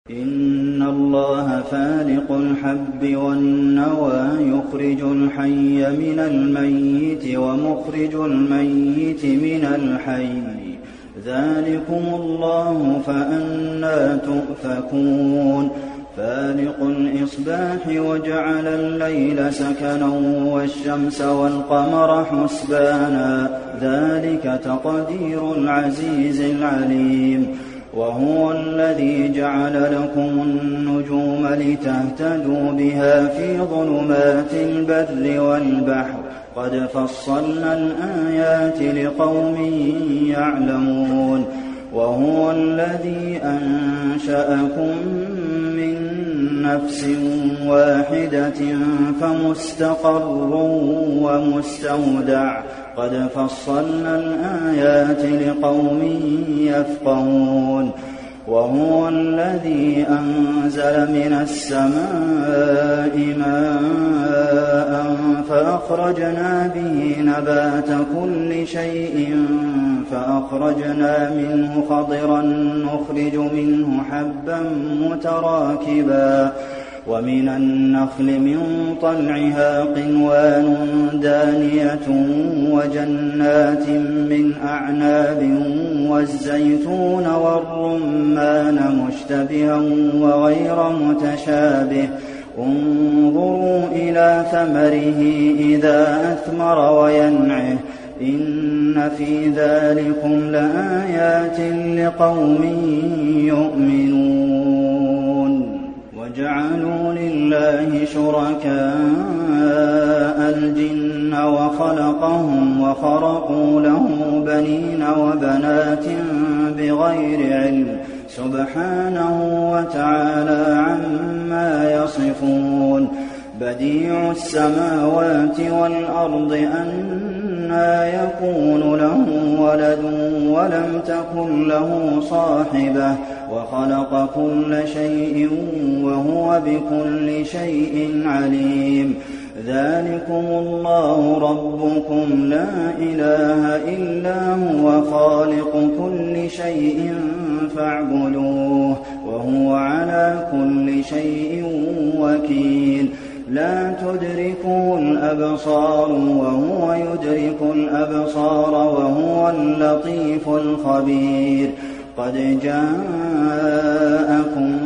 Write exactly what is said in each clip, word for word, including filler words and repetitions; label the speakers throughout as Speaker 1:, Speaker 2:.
Speaker 1: إِنَّ اللَّهَ فَالِقُ الْحَبِّ وَالنَّوَىٰ يُخْرِجُ الْحَيَّ مِنَ الْمَيِّتِ وَمُخْرِجُ الْمَيِّتِ مِنَ الْحَيِّ ۚ ذَٰلِكُمُ اللَّهُ فَأَنَّىٰ تُؤْفَكُونَ فَالِقُ الْإِصْبَاحِ وَجَعَلَ اللَّيْلَ سَكَنًا وَالشَّمْسَ وَالْقَمَرَ حُسْبَانًا ۚ ذَٰلِكَ تَقْدِيرُ الْعَزِيزِ الْعَلِيمِ وَهُوَ الَّذِي جَعَلَ لَكُمُ النُّجُومَ لِتَهْتَدُوا بِهَا فِي ظُلُمَاتِ الْبَرِّ وَالْبَحْرِ ۗ قَدْ فَصَّلْنَا الْآيَاتِ لِقَوْمٍ يَعْلَمُونَ وَهُوَ الَّذِي أَنشَأَكُم مِّن نَّفْسٍ وَاحِدَةٍ فَمُسْتَقَرٌّ وَمُسْتَوْدَعٌ ۗ قَدْ فَصَّلْنَا الْآيَاتِ لِقَوْمٍ يَفْقَهُونَ وَهُوَ الَّذِي أَنزَلَ مِنَ السَّمَاءِ مَاءً فَأَخْرَجْنَا بِهِ نَبَاتَ كُلِّ شَيْءٍ فَأَخْرَجْنَا مِنْهُ خَضِرًا نُّخْرِجُ مِنْهُ حَبًّا مُّتَرَاكِبًا وَمِنَ النَّخْلِ مِن طَلْعِهَا قِنْوَانٌ دَانِيَةٌ وَجَنَّاتٍ مِّنْ أَعْنَابٍ وَالزَّيْتُونَ وَالرُّمَّانَ مُشْتَبِهًا وَغَيْرَ مُتَشَابِهٍ ۗ انظُرُوا إِلَىٰ ثَمَرِهِ إِذَا أَثْمَرَ وَيَنْعِهِ ۚ إِنَّ فِي ذَٰلِكُمْ لَآيَاتٍ لِّقَوْمٍ يُؤْمِنُونَ وَجَعَلُوا لِلَّهِ شُرَكَاءَ الْجِنَّ وَخَلَقَهُمْ وَخَرَقُوا لَهُ بَنِينَ وَبَنَاتٍ بِغَيْرِ عِلْمٍ ۚ سُبْحَانَهُ وَتَعَالَىٰ عَمَّا يَصِفُونَ بَدِيعُ السَّمَاوَاتِ وَالْأَرْضِ أَنَّىٰ يَكُونُ لَهُ وَلَدٌ وَلَمْ تَكُن لَّهُ صَاحِبَةٌ ۖ وَخَلَقَ كُلَّ شَيْءٍ وَهُوَ بِكُلِّ شَيْءٍ عَلِيمٌ ذَٰلِكُمُ اللَّهُ رَبُّكُمْ لَا إِلَٰهَ إِلَّا هُوَ خَالِقُ كُلِّ شَيْءٍ فَاعْبُدُوهُ ۚ وَهُوَ عَلَىٰ كُلِّ شَيْءٍ وَكِيلٌ لَّا تُدْرِكُهُ الْأَبْصَارُ وَهُوَ يُدْرِكُ الْأَبْصَارَ وَهُوَ اللَّطِيفُ الْخَبِيرُ قَدْ جَاءَكُم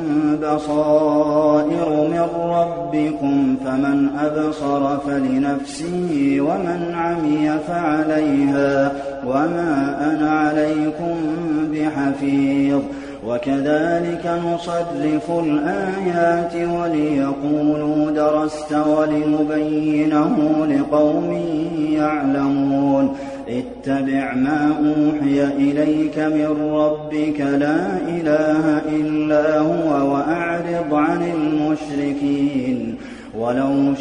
Speaker 1: بَصَائِرُ مِن رَّبِّكُمْ ۖ فَمَنْ أَبْصَرَ فَلِنَفْسِهِ وَمَنْ عَمِيَ فَعَلَيْهَا ۖ وَمَا أَنَا عَلَيْكُم بِحَفِيظٍ وَكَذَٰلِكَ نُصَرِّفُ الْآيَاتِ وَلِيَقُولُوا دَرَسْتَ وَلِنُبَيِّنَهُ لِقَوْمٍ يَعْلَمُونَ اتَّبِعْ مَا أُوحِيَ إِلَيْكَ مِن رَّبِّكَ لَا إِلَٰهَ إِلَّا هُوَ وَأَعْرِضْ عَنِ الْمُشْرِكِينَ وَلَوْ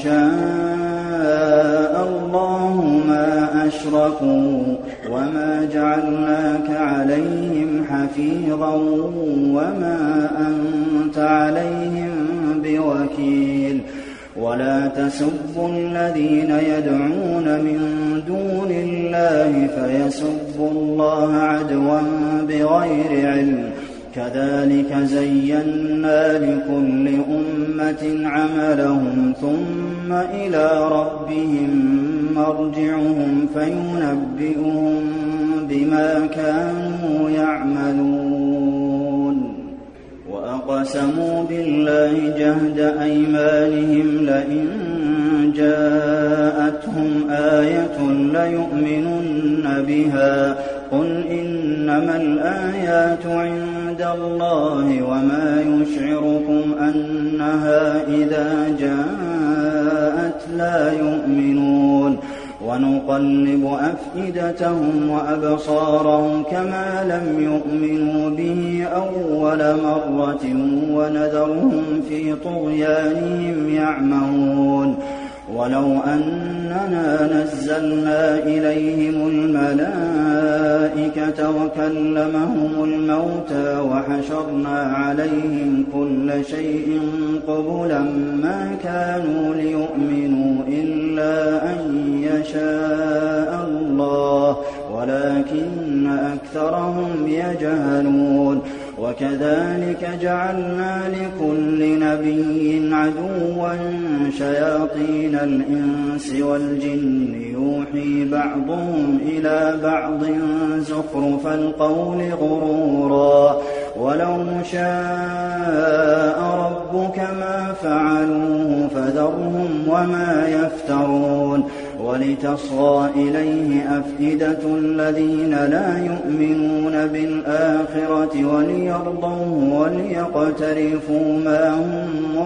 Speaker 1: شَاءَ اللَّهُ مَا أَشْرَكُوا وَمَا جَعَلْنَاكَ عَلَيْهِمْ حَفِيظًا وَمَا أَنتَ عَلَيْهِم بِوَكِيلٍ وَلَا تَسُبُّوا الَّذِينَ يَدْعُونَ مِن دُونِ اللَّهِ فَيَسُبُّوا اللَّهَ عَدْوًا بِغَيْرِ عِلْمٍ ۗ كَذَٰلِكَ زَيَّنَّا لِكُلِّ أُمَّةٍ عَمَلَهُمْ ثُمَّ إِلَىٰ رَبِّهِم مَّرْجِعُهُمْ فَيُنَبِّئُهُم بِمَا كَانُوا يَعْمَلُونَ وَأَقْسَمُوا بِاللَّهِ جَهْدَ أَيْمَانِهِمْ لَئِن جَاءَتْهُمْ آيَةٌ لَّيُؤْمِنُنَّ بِهَا ۚ قُلْ إِنَّمَا الْآيَاتُ عِندَ اللَّهِ وَمَا يُشْعِرُكُمْ أَنَّهَا إِذَا جَاءَتْ لَا يُؤْمِنُونَ وَنُقَلِّبُ أَفْئِدَتَهُمْ وَأَبْصَارَهُمْ كَمَا لَمْ يُؤْمِنُوا بِهِ أَوَّلَ مَرَّةٍ وَنَذَرُهُمْ فِي طُغْيَانِهِمْ يَعْمَهُونَ وَلَوْ أَنَّنَا نَزَّلْنَا إِلَيْهِمُ الْمَلَائِكَةَ وَكَلَّمَهُمُ الْمَوْتَىٰ وَحَشَرْنَا عَلَيْهِمْ كُلَّ شَيْءٍ قُبُلًا مَّا كَانُوا لِيُؤْمِنُوا إِلَّا أَن يَشَاءَ اللَّهُ وَلَٰكِنَّ أَكْثَرَهُمْ يَجْهَلُونَ وكذلك جعلنا لكل نبي عدوا شياطين الإنس والجن يوحي بعضهم إلى بعض زخرف القول غرورا ولو شاء ربك ما فعلوه فذرهم وما يفترون ولتصغى إليه أفئدة الذين لا يؤمنون بالآخرة وليرضوه وليقترفوا ما هم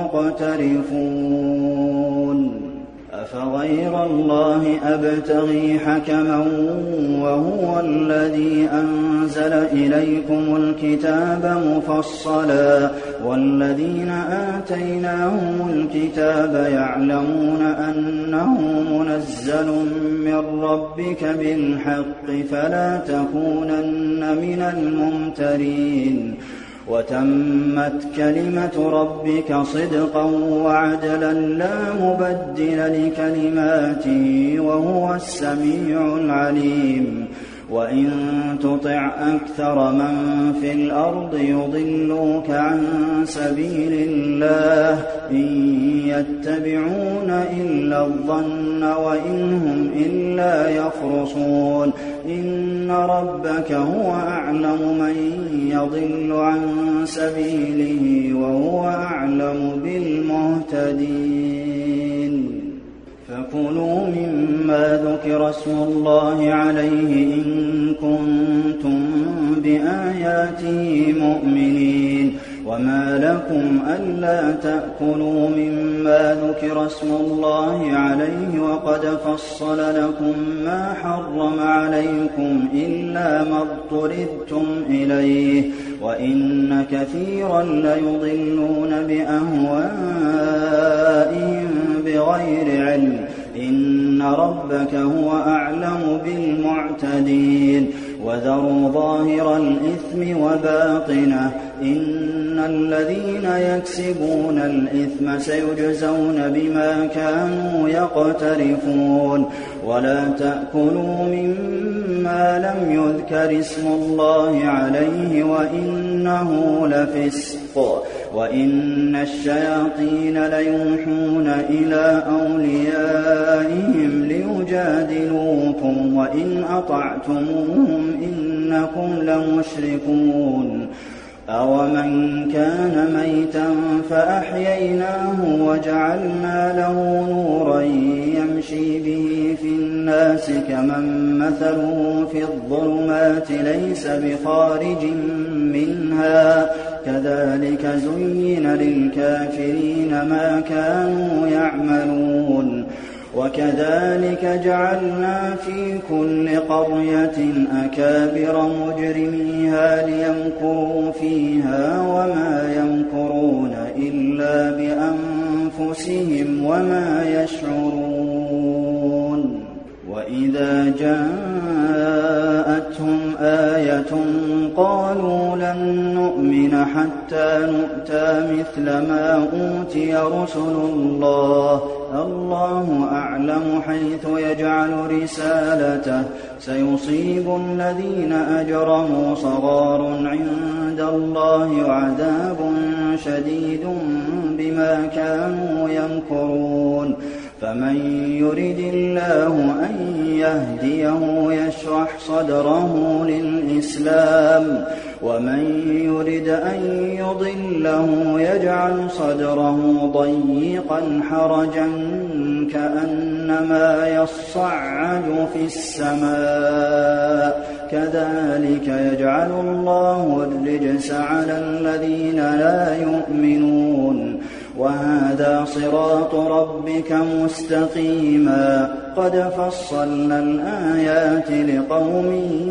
Speaker 1: مقترفون أفغير الله أبتغي حكما وهو الذي أنزل إليكم الكتاب مفصلا والذين آتيناهم الكتاب يعلمون أنه منزل من ربك بالحق فلا تكونن من الممترين وتمت كلمة ربك صدقا وعدلا لا مبدل لكلماته وهو السميع العليم وإن تطع أكثر من في الأرض يضلوك عن سبيل الله إن يتبعون إلا الظن وإن هم إلا يخرصون إن ربك هو أعلم من يضل عن سبيله وهو أعلم بالمهتدين فكلوا مما ذكر اسم الله عليه إن كنتم بآياته مؤمنين وما لكم ألا تأكلوا مما ذكر اسم الله عليه وقد فصل لكم ما حرم عليكم إلا ما اضطررتم إليه وإن كثيرا ليضلون بأهوائهم بغير علم إن ربك هو أعلم بالمعتدين وذروا ظاهر الإثم وباطنه إن الذين يكسبون الإثم سيجزون بما كانوا يقترفون ولا تأكلوا مما لم يذكر اسم الله عليه وإنه لفسق وإن الشياطين ليوحون إلى أوليائهم ليجادلوكم وإن أطعتموهم إنكم لمشركون أَوَمَنْ كَانَ مَيْتًا فَأَحْيَيْنَاهُ وَجَعَلْنَا لَهُ نُورًا يَمْشِي بِهِ فِي النَّاسِ كَمَن مَّثَلُهُ فِي الظُّلُمَاتِ لَيْسَ بِخَارِجٍ مِّنْهَا كَذَلِكَ زُيِّنَ لِلْكَافِرِينَ مَا كَانُوا يَعْمَلُونَ وَكَذَلِكَ جَعَلْنَا فِي كُلِّ قَرْيَةٍ أَكَابِرَ مُجْرِمِيهَا لِيَمْكُرُوا فِيهَا وَمَا يَمْكُرُونَ إِلَّا بِأَنفُسِهِمْ وَمَا يَشْعُرُونَ وَإِذَا جَاءَتْهُمْ آيَةٌ قَالُوا لَن نُّؤْمِنَ حَتَّىٰ نُؤْتَىٰ مِثْلَ مَا أُوتِيَ رُسُلُ اللَّهِ اللَّهُ أَعْلَمُ حَيْثُ يَجْعَلُ رِسَالَتَهُ سَيُصِيبُ الَّذِينَ أَجْرَمُوا صَغَارٌ عِندَ اللَّهِ وَعَذَابٌ شَدِيدٌ بِمَا كَانُوا يَمْكُرُونَ فَمَن يُرِدِ اللَّهُ أَن يَهْدِيَهُ يَشْرَحْ صَدْرَهُ لِلْإِسْلَامِ وَمَن يُرِدْ أَن يُضِلَّهُ يَجْعَلْ صَدْرَهُ ضَيِّقًا حَرَجًا كَأَنَّمَا يَصَّعَّدُ فِي السَّمَاءِ كَذَلِكَ يَجْعَلُ اللَّهُ الرِّجْسَ عَلَى الَّذِينَ لَا يُؤْمِنُونَ وَهَٰذَا صِرَاطُ رَبِّكَ مُسْتَقِيمًا قَدْ فَصَّلْنَا الْآيَاتِ لِقَوْمٍ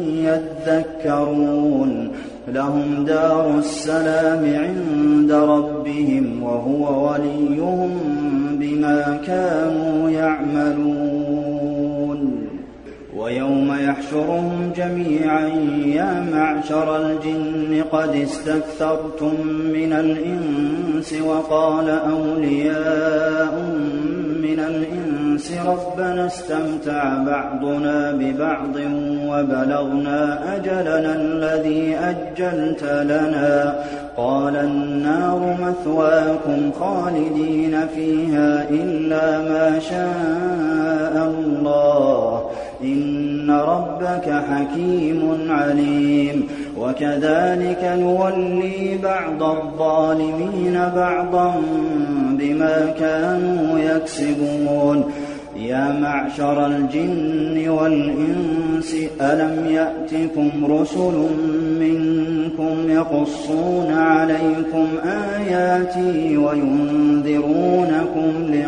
Speaker 1: يَذَّكَّرُونَ لَهُمْ دَارُ السَّلَامِ عِندَ رَبِّهِمْ وَهُوَ وَلِيُّهُم بِمَا كَانُوا يَعْمَلُونَ ويوم يحشرهم جميعا يا معشر الجن قد استكثرتم من الإنس وقال أولياء من الإنس ربنا استمتع بعضنا ببعض وبلغنا أجلنا الذي أجلت لنا قال النار مثواكم خالدين فيها إلا ما شاء الله إن ربك حكيم عليم وكذلك نولي بعض الظالمين بعضا بما كانوا يكسبون يا معشر الجن والإنس ألم يأتكم رسل منكم يقصون عليكم آياتي وينذرونكم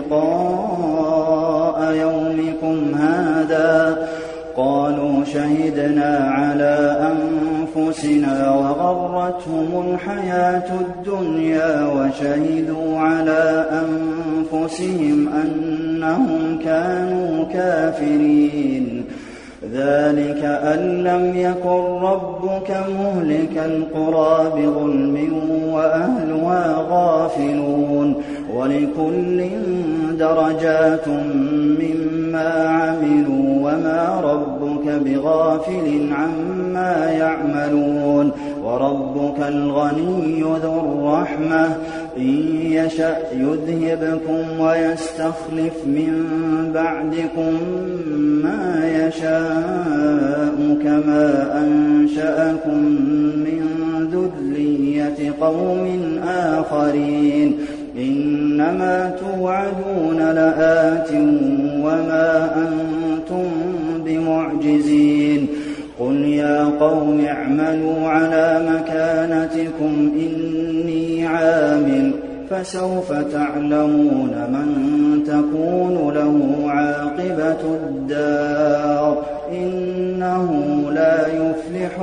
Speaker 1: لقاء يومكم هذا قالوا شهدنا على أنفسنا وغرتهم الحياة الدنيا وشهدوا على أنفسهم أنهم كانوا كافرين ذلك أن لم يكن ربك مهلك القرى بظلم وأهلها غافلون ولكل درجات مما عملوا وما ربك بغافل عما يعملون وربك الغني ذو الرحمة إن يشأ يذهبكم ويستخلف من بعدكم ما يشاء كما أنشأكم من ذرية قوم آخرين إنما توعدون لآت وما أنتم بمعجزين قل يا قوم اعملوا على مكانتكم إني عامل فسوف تعلمون من تكون له عاقبة الدار إنه لا يفلح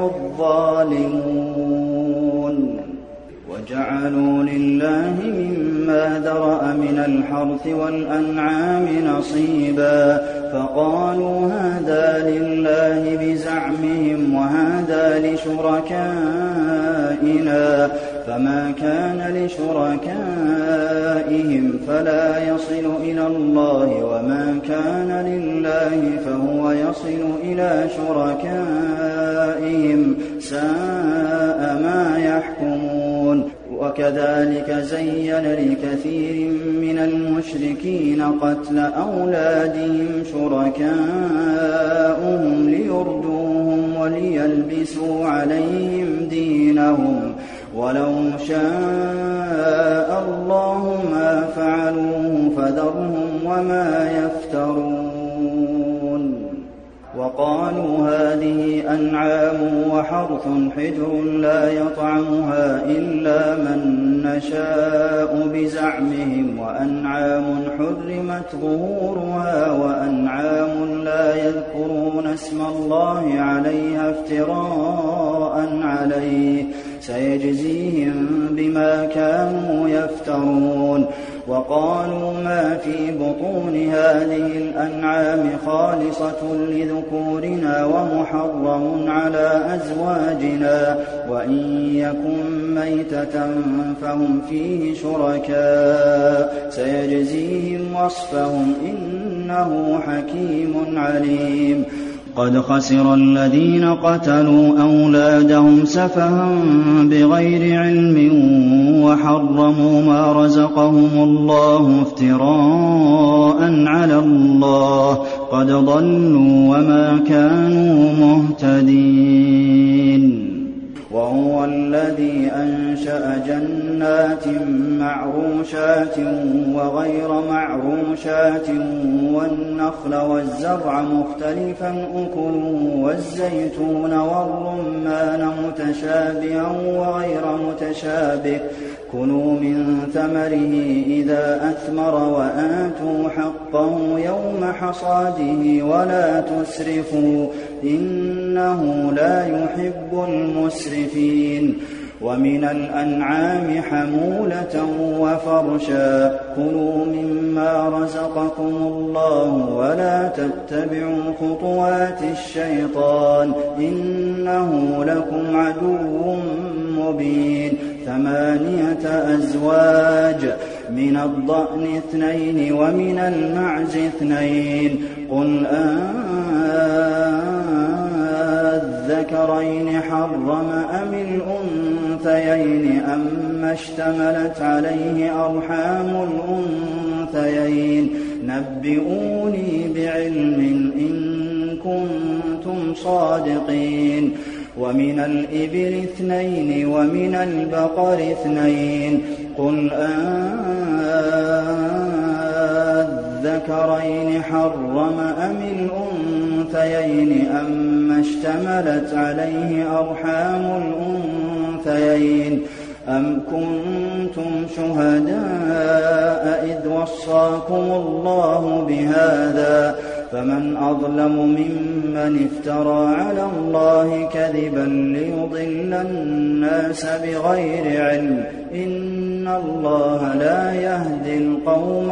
Speaker 1: الظالمون وجعلوا لله مما ذرأ من الحرث والأنعام نصيبا فقالوا هذا لله بزعمهم وهذا لشركائنا فما كان لشركائهم فلا يصل إلى الله وما كان لله فهو يصل إلى شركائهم ساء ما يحكمون وكذلك زين لكثير من المشركين قتل أولادهم شركاؤهم ليردوهم وليلبسوا عليهم دينهم ولو شاء الله ما فعلوه فذرهم وما يفترون وقالوا هذه أنعام وحرث حجر لا يطعمها إلا من نشاء بزعمهم وأنعام حرمت ظهورها وأنعام لا يذكرون اسم الله عليها افتراء عليه سيجزيهم بما كانوا يفترون وقالوا ما في بطون هذه الأنعام خالصة لذكورنا ومحرم على أزواجنا وإن يكن ميتة فهم فيه شركاء سيجزيهم وصفهم إنه حكيم عليم قد خسر الذين قتلوا أولادهم سفها بغير علم وحرموا ما رزقهم الله افتراء على الله قد ضلوا وما كانوا مهتدين وهو الذي أنشأ جنات معروشات وغير معروشات والنخل والزرع مختلفا أكله والزيتون والرمان متشابها وغير متشابه كلوا من ثمره إذا أثمر وآتوا حقه يوم حصاده ولا تسرفوا إنه لا يحب المسرفين ومن الأنعام حمولة وفرشا كلوا مما رزقكم الله ولا تتبعوا خطوات الشيطان إنه لكم عدو مبين ثمانية أزواج من الضأن اثنين ومن المعز اثنين قل أذكرين حرم أم الأنثيين أما اشتملت عليه أرحام الأنثيين نبئوني بعلم إن كنتم صادقين ومن الإبل اثنين ومن البقر اثنين قل أذكرين حرم أم الأنثيين أما اشتملت عليه أرحام الأنثيين أم كنتم شهداء إذ وصاكم الله بهذا فمن أظلم ممن افترى على الله كذبا ليضل الناس بغير علم إن الله لا يهدي القوم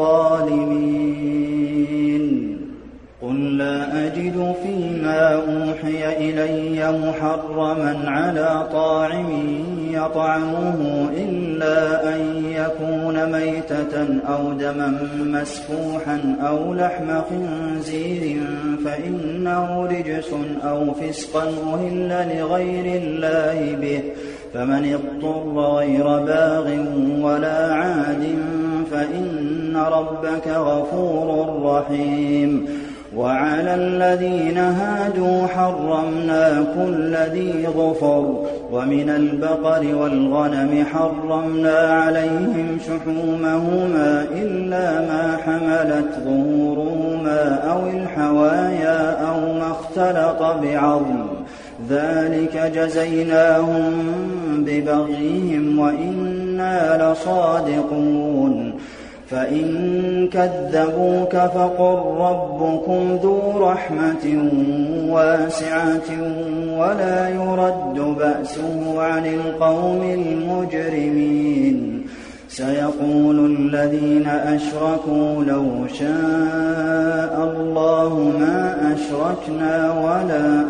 Speaker 1: الظالمين قل لا أجد فيما أوحي إلي محرما على طاعم يطعمه إلا أن يكون ميتة أو دما مسفوحا أو لحم خنزير فإنه رجس أو فسقا أهل لغير الله به فمن اضطر غير باغ ولا عاد فإن ربك غفور رحيم وعلى الذين هادوا حرمنا كل ذي ظفر ومن البقر والغنم حرمنا عليهم شحومهما إلا ما حملت ظهورهما أو الحوايا أو ما اختلط بعظم ذلك جزيناهم ببغيهم وإنا لصادقون فإن كذبوك فقل ربكم ذو رحمة واسعة ولا يرد بأسه عن القوم المجرمين سيقول الذين أشركوا لو شاء الله ما أشركنا ولا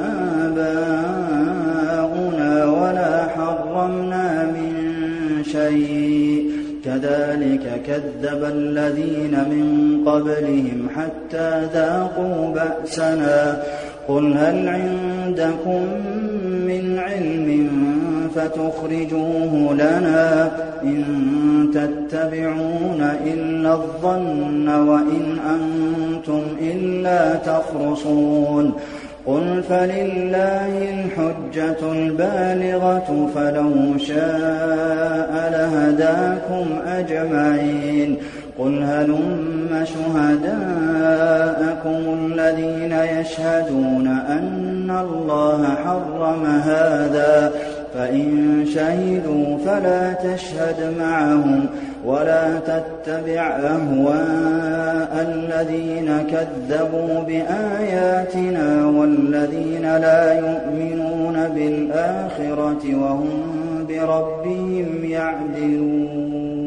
Speaker 1: آباؤنا ولا حرمنا من شيء كذلك كذب الذين من قبلهم حتى ذاقوا بأسنا قل هل عندكم من علم فتخرجوه لنا إن تتبعون إلا الظن وإن أنتم إلا تخرصون قل فلله الحجة البالغة فلو شاء لهداكم أجمعين قل هلم شهداءكم الذين يشهدون أن الله حرم هذا فإن شهدوا فلا تشهد معهم ولا تتبع أهواء الذين كذبوا بآياتنا والذين لا يؤمنون بالآخرة وهم بربهم يعدلون